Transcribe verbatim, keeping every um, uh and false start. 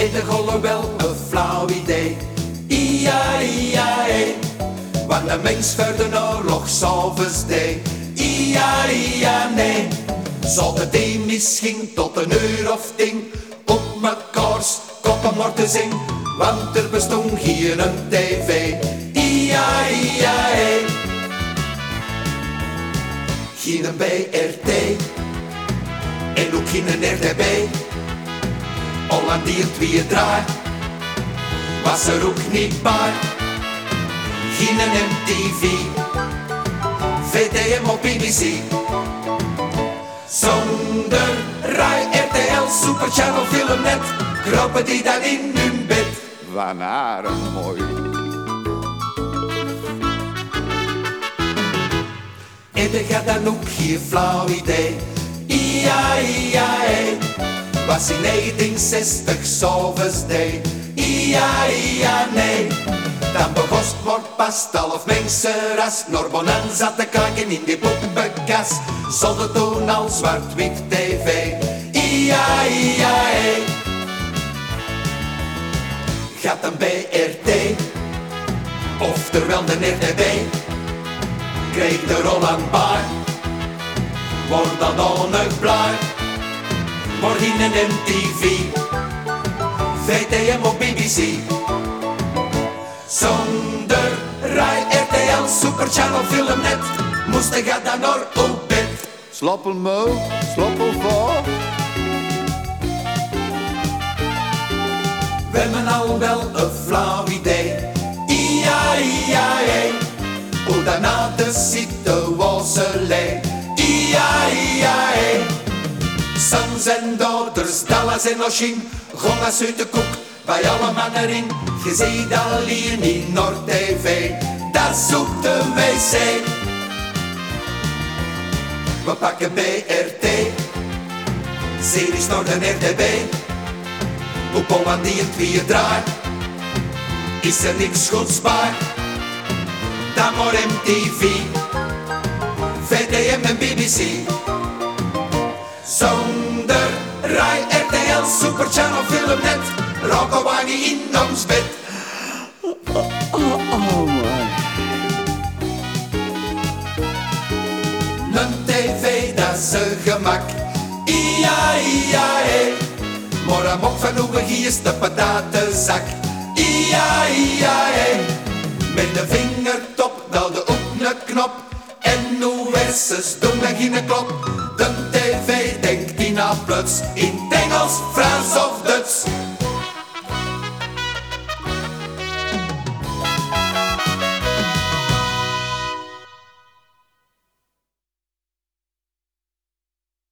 In de golle wel een flauw idee. Ia, ia, e. Want de mens voor de oorlog s'avonds deed. Ia, ia, nee. Zou de thee misschien tot een uur of tien op mekaars koppen moeten zingen, want er bestond hier een tv. Ia, ia, e. Geen B R T en ook geen R T B. Holland die het weer draait, was er ook niet bij. Geen M T V, V T M op B B C. Zonder Rai, R T L, Super Channel, Filmnet, kropen die dan in hun bed. Wanneer mooi. En je gaat dan ook geen flauw idee. Ia, ia, e. Was in negentien zestig s'avonds deed. Ia, ia, nee. Dan begon het maar pas half mensenras naar Bonanza te kijken in die poppenkast. Zonder toen al zwart-wit tv. Ia, ia, e. Gaat een B R T, oftewel de R T B, kreeg de Roland bij. Wordt dat dan nog blij? Wordt in een M T V, V T M op B B C. Zonder Rai, R T L, Super Channel, Filmnet, moest ik dan naar op bed. Sloppelmo, sloppelval. We hebben al wel een flauw idee. Ia, ia, e. Hoe daarna de situatie lee. Ia, ia, e. Sons en daughters, Dallas en Oshin, gongas uit de koek, bij alle mannen in. Je ziet alleen in Noord-T V, dat zoekt de wc. We pakken B R T, series naar de R T B. Op Holland die het weer draait, is er niks goeds bij. Dan maar M T V, V T M en B B C. Zonder Rai, R T L, Super Channel, Filmnet, roken wij niet in ons bed. Oh, oh man. Een tv, dat is een gemak. Ia, ia, e. Maar een mok van hoe hier is de patatenzak. Ia, ia, e. Met de vingertop duwde op een knop. En hoe hersens doen dan geen klop. De tv denkt die na plots in het Engels, Frans of Duits.